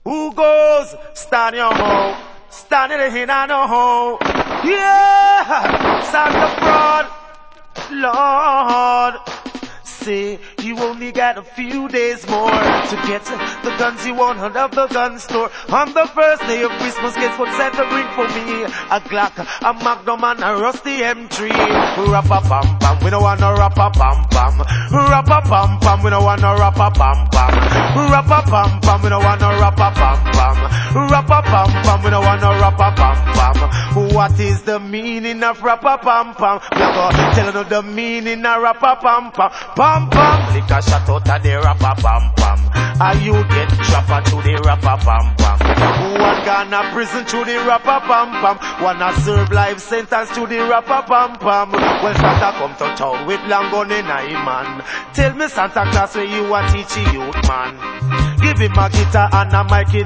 Who goes? Stand your hoe. Stand in the hin and no hoe. Yeah! Santa fraud. Lord. Say you only got a few days more to get the guns you want out of the gun store. On the first day of Christmas, guess what's set to bring for me? A Glock, a Magnum and a rusty M3. Rappa-pam-pam, we don't want no rappa-pam-pam. Rappa-pam-pam, we don't want no rappa-pam-pam. Rappa-pam-pam, we don't want no rappa-pam-pam. Rappa-pam-pam, we don't want no rappa-pam-pam. What is the meaning of rappa-pam-pam? We are gonna tell you the meaning of rappa-pam-pam. Pam-pam, lick a shot out of the rappa-pam-pam. And you get chopper to the rappa-pam-pam. One gonna prison to the rappa-pam-pam. One a serve life sentence to the rappa-pam-pam. When Santa come to town with long gun in a man, tell me Santa Claus where you a teach youth man. Give him a guitar and a mic.